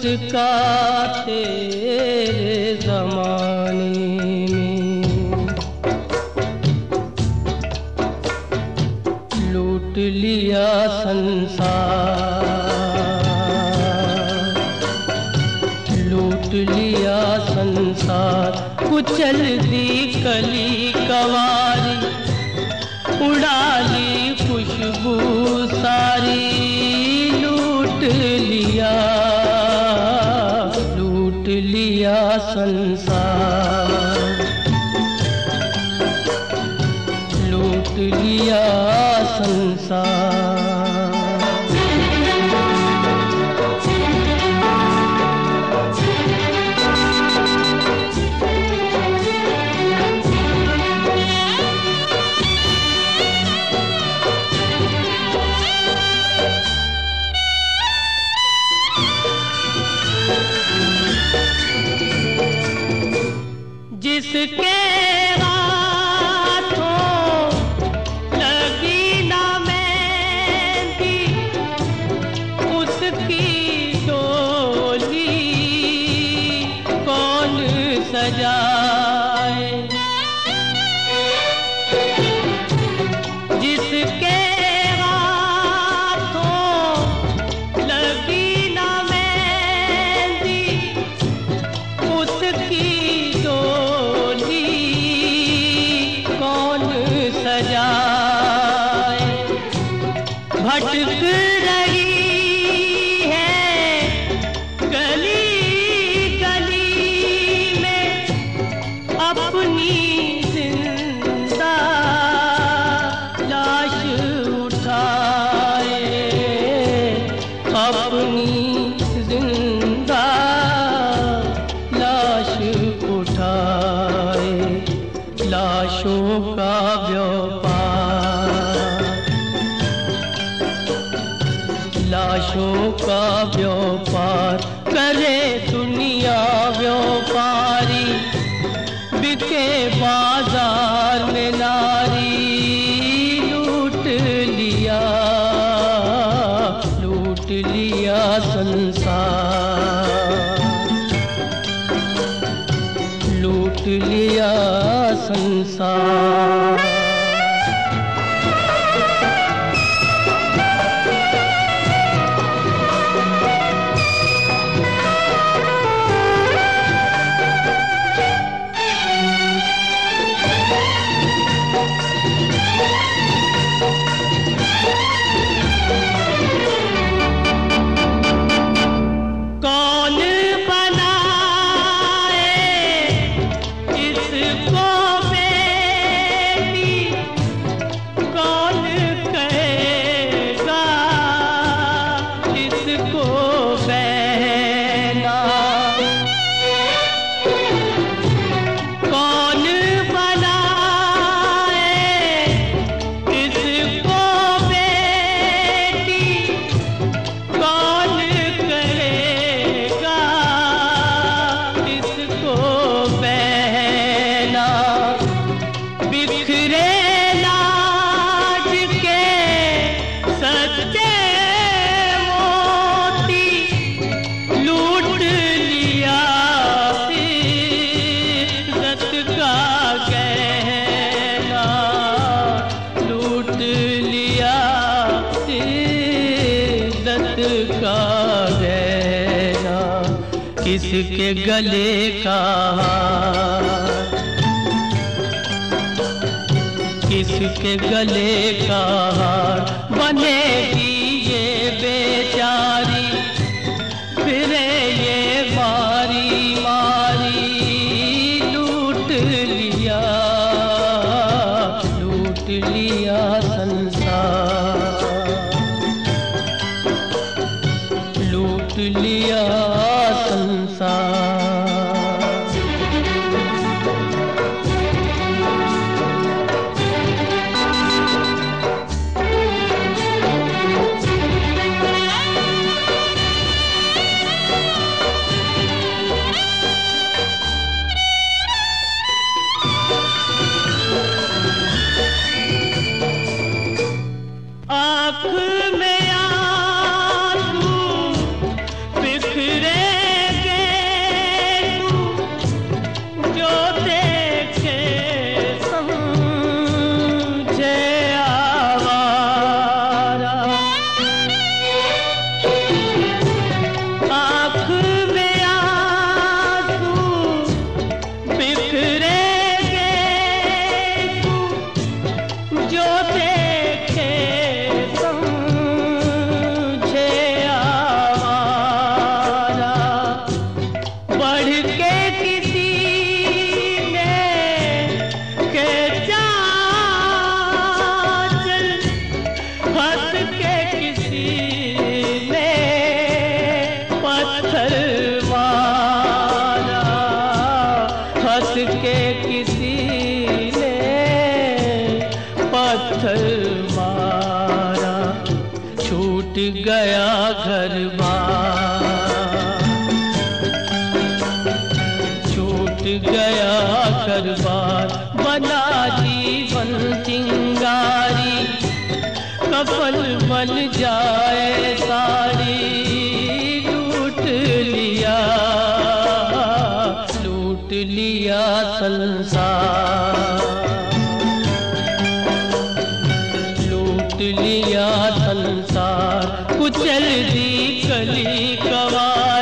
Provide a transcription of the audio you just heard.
जिसका तेरे ज़माने में लूट लिया संसार, लूट लिया संसार, कुचल दी कली कवारी, उड़ा ली खुशबू सारी, लूट लिया संसार, लूट लिया संसार। जिसके हाथों लगी ना मेहंदी, उसकी डोली कौन सजाए। जिसके हाथों लगी ना मेहंदी, उसकी सजाए। भटक रही है गली गली में, अपनी जिंदा लाश उठाए, अपनी जिंदा लाश उठाए। लाशों का व्यापार, लाशों का व्यापार करे दुनिया व्यापारी, बिके बाजार में नारी, लूट लिया संसार, लूट लिया संसार। कौन बनाए इसको बेटी, कौन कहेगा इसको बहना। कौन बनाए इसको बेटी, कौन कहेगा इसको बहना। बिखरे लाज के सच्चे मोती, लूट लिया इज्जत का गहना, लूट लिया इज्जत का गहना। किसके गले का हार, किसके गले का हार बनेगी ये बेचारी, फिरे ये मारी मारी, लूट लिया संसार, लूट लिया संसार। आँख में आंसू बिखरे गया घर बार, छूट गया घर बार, बना जीवन चिंगारी, कफन बन जाए सारी, लूट लिया संसार, लूट लिया संसार, कुचल दी कली कवार।